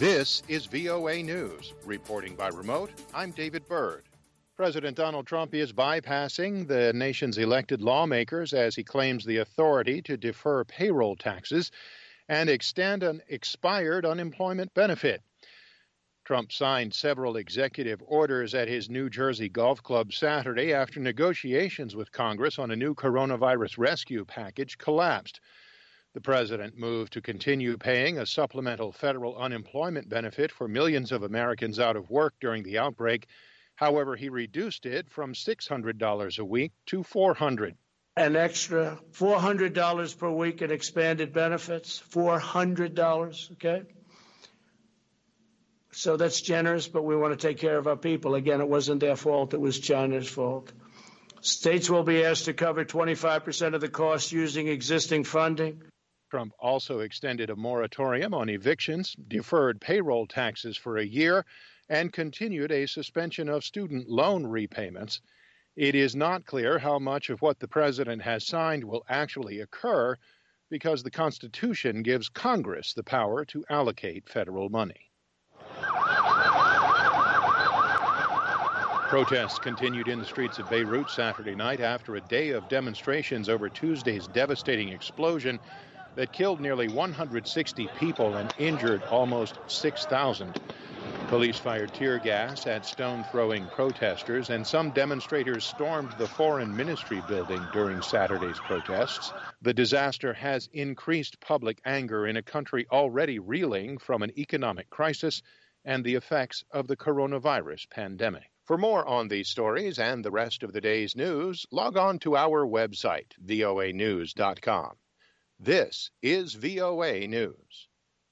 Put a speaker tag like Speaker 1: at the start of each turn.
Speaker 1: This is VOA News. Reporting by remote, I'm David Byrd. President Donald Trump is bypassing the nation's elected lawmakers as he claims the authority to defer payroll taxes and extend an expired unemployment benefit. Trump signed several executive orders at his New Jersey golf club Saturday after negotiations with Congress on a new coronavirus rescue package collapsed. The president moved to continue paying a supplemental federal unemployment benefit for millions of Americans out of work during the outbreak. However, he reduced it from $600 a week to $400.
Speaker 2: An extra $400 per week in expanded benefits, $400, okay? So that's generous, but we want to take care of our people. Again, it wasn't their fault, it was China's fault. States will be asked to cover 25% of the cost using existing funding.
Speaker 1: Trump also extended a moratorium on evictions, deferred payroll taxes for a year, and continued a suspension of student loan repayments. It is not clear how much of what the president has signed will actually occur because the Constitution gives Congress the power to allocate federal money. Protests continued in the streets of Beirut Saturday night after a day of demonstrations over Tuesday's devastating explosion that killed nearly 160 people and injured almost 6,000. Police fired tear gas at stone-throwing protesters, and some demonstrators stormed the Foreign Ministry building during Saturday's protests. The disaster has increased public anger in a country already reeling from an economic crisis and the effects of the coronavirus pandemic. For more on these stories and the rest of the day's news, log on to our website, voanews.com. This is VOA News.